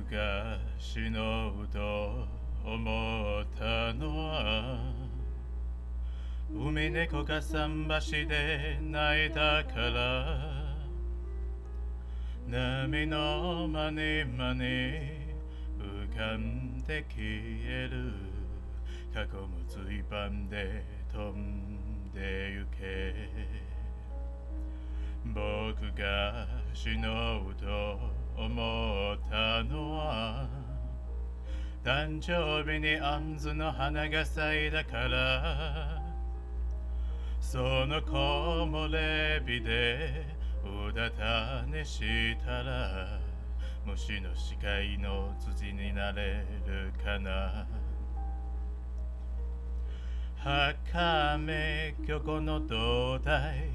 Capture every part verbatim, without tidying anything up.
が死のうと思ったのは海猫が桟橋で泣いたから波の間に間に浮かんで消える過去も随伴で飛んでゆけ僕が死のうと思ったのは誕生日にあんずの花が咲いたからその木漏れ日でうだた寝したら虫の視界の土になれるかな儚め漁港の灯台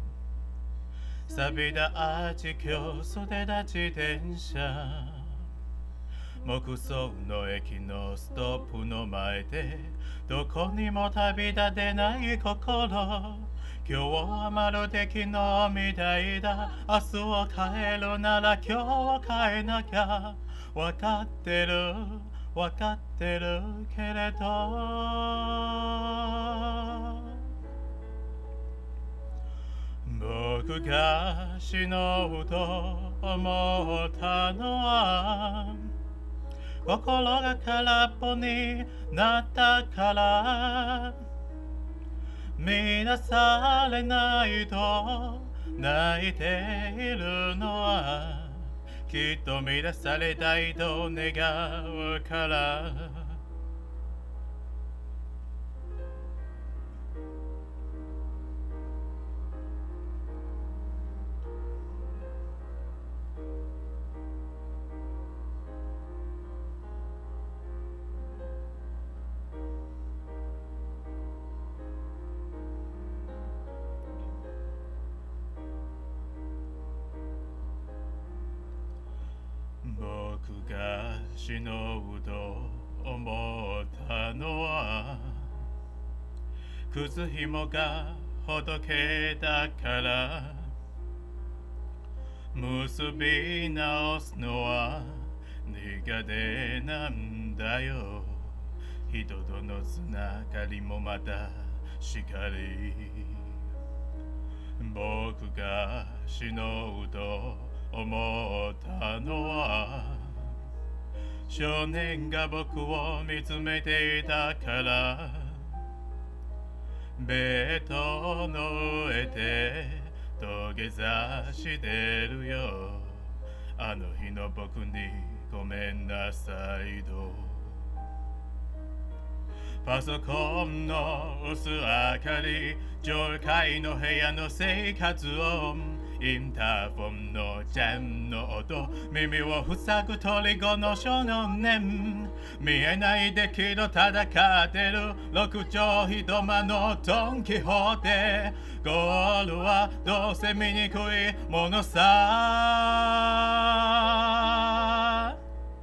錆びたアーチ橋袖立ち電車木造の駅のストップの前でどこにも旅立てない心今日はまるで昨日みたいだ明日を変えるなら今日を変えなきゃ分かってる分かってるけれど僕が死のうと思ったのは心が空っぽになったから見なされないと泣いているのはきっと見出されたいと願うから僕が死のうと思ったのは靴ひもがほどけたから結び直すのは苦手なんだよ人とのつながりもまたしかり僕が死のうと思ったのは少年が僕を見つめていたからベッドの上で土下座してるよあの日の僕にごめんなさいとパソコンの薄明かり上階の部屋の生活音インターフォンのジャンの音耳を塞ぐ虜の少年見えないでけど戦ってる六畳一間のドン・キホーテゴールはどうせ見にくいものさ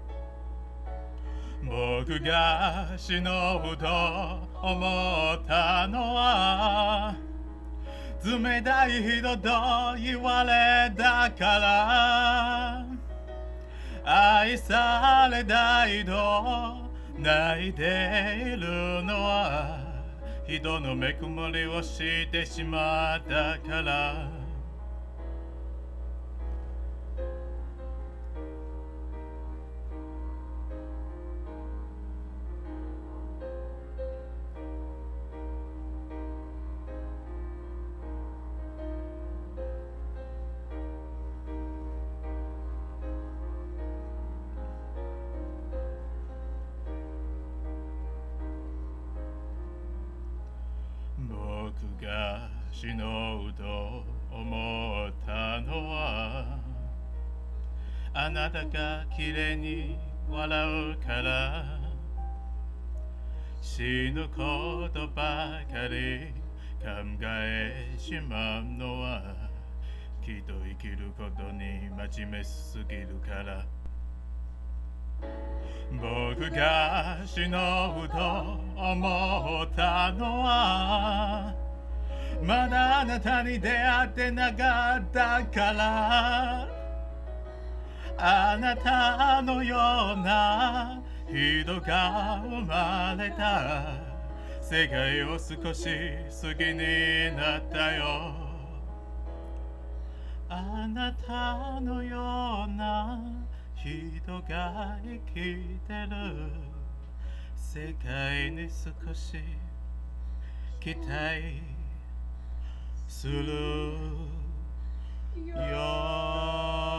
僕が死のうと思ったのは冷たい人と言われたから愛されたいと泣いているのは人のぬくもりをしてしまったから僕が死のうと思ったのはあなたが綺麗に笑うから死ぬことばかり考えしまうのはきっと生きることに真面目すぎるから僕が死のうと思ったのはまだあなたに出会ってなかったからあなたのような人が生まれた世界を少し好きになったよあなたのような人が生きてる世界に少し期待するよ